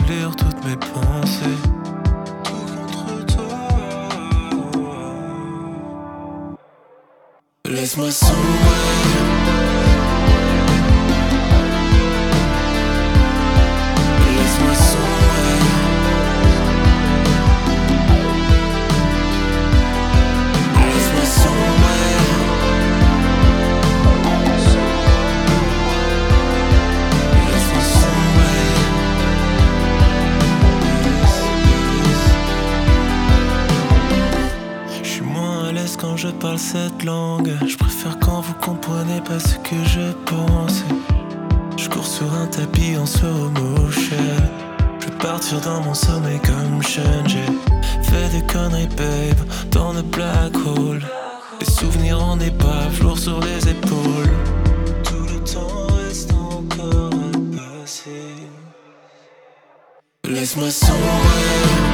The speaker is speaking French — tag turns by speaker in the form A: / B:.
A: lire toutes mes pensées. Tout contre toi. Laisse-moi sombrer. Laisse-moi sombrer. Laisse-moi sombrer. Laisse-moi sombrer. Je suis moins à l'aise quand je parle cette langue. Je préfère quand vous comprenez pas ce que je pense. Je cours sur un tapis en slow motion. Je vais partir dans mon sommeil comme Sean. J'ai fait des conneries babe dans le black hole. Les souvenirs en épave, lourds sur les épaules. Tout le temps reste encore à passer. Laisse-moi sombrer.